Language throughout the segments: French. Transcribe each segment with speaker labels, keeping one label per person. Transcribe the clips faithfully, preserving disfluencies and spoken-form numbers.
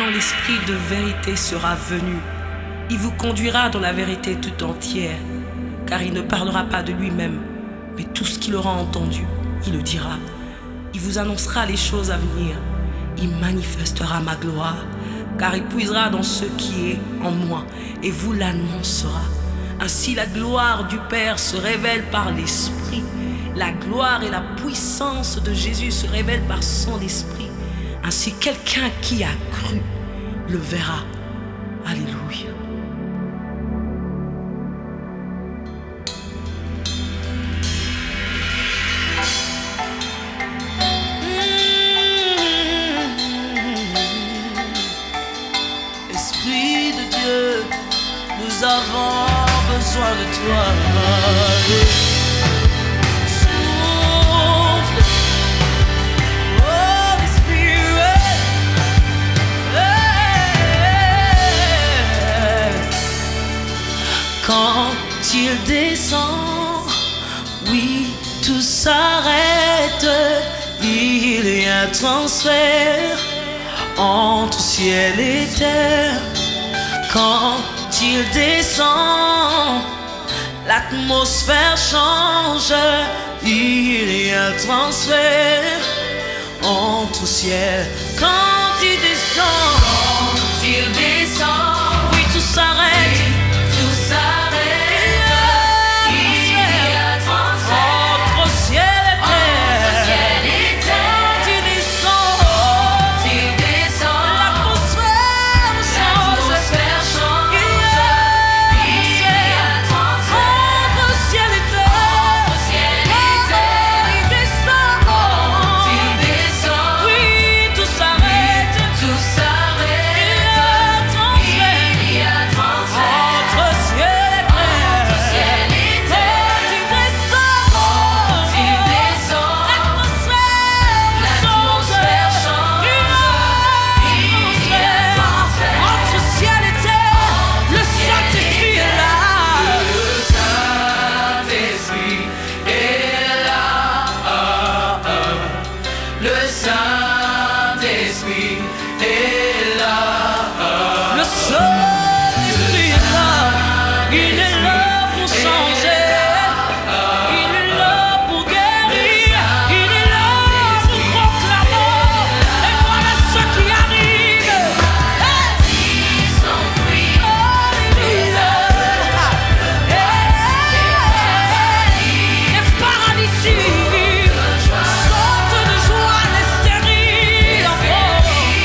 Speaker 1: quand l'esprit de vérité sera venu, il vous conduira dans la vérité tout entière, car il ne parlera pas de lui-même, mais tout ce qu'il aura entendu, il le dira. Il vous annoncera les choses à venir. Il manifestera ma gloire, car il puisera dans ce qui est en moi et vous l'annoncera. Ainsi la gloire du Père se révèle par l'Esprit. La gloire et la puissance de Jésus se révèlent par son Esprit. Ainsi quelqu'un qui a cru le verra. Alléluia.
Speaker 2: Esprit de Dieu, nous avons besoin de toi. Souffle, Holy Spirit, hey. Quand il descend, oui, tout s'arrête. Il y a un transfert entre ciel et terre. Quand il descend, l'atmosphère change. Il y a un transfert entre ciel. Quand il descend, quand il descend, oui, tout s'arrête. Tout s'arrête. Il y a un transfert entre ciel et terre. Entre ciel et terre. Quand il descend, quand il descend, l'atmosphère change. L'atmosphère change. Il y a un transfert entre ciel et terre. Entre ciel et terre. Il descend. Quand il descend, oui, tout s'arrête. Tout s'arrête. Il y a un transfert. Entre ciel et terre. Entre ciel et terre. Quand il descend. Quand il descend, l'atmosphère change. Il y a un transfert. Entre ciel et terre. Le Saint-Esprit est là. Le Saint-Esprit est là. Le Saint-Esprit est là. Le Saint-Esprit est là. Il est là pour changer. Il est là pour guérir. Il est là pour proclamer. Et voilà ce qui arrive. Les paralytiques sautent de joie, les stériles en font.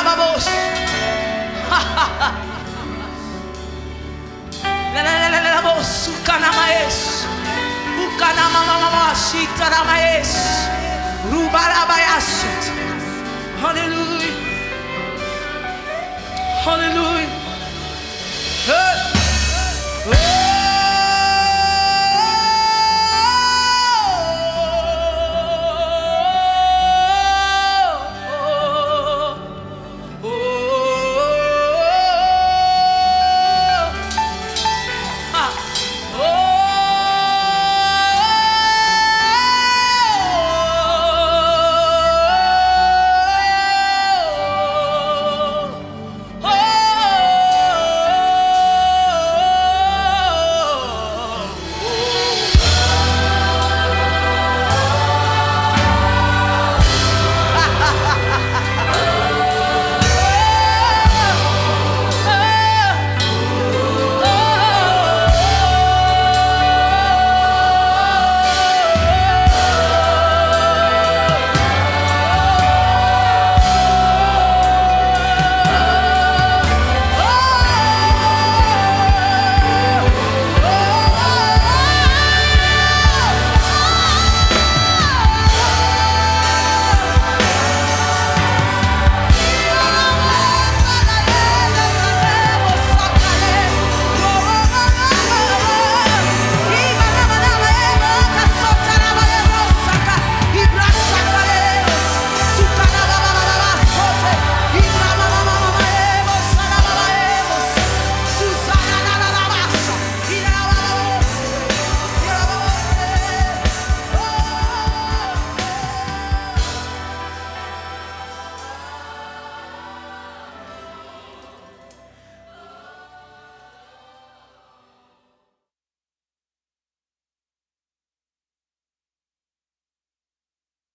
Speaker 1: babos. La la la la la bos. Ukana maes. Ukana mama mama shita la maes. Rubara bayasut. Hallelujah. Hallelujah.